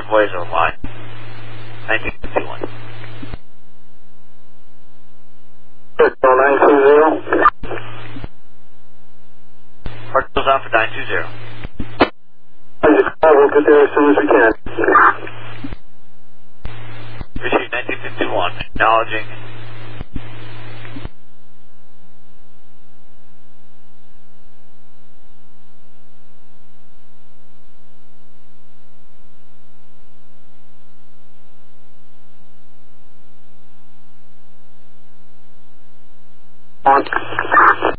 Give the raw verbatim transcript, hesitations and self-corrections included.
Voyager line. nineteen fifty-one. nine two zero. Particles on for nine two zero. We'll get there as soon as we can. Receive nineteen fifty-one. Acknowledging. On.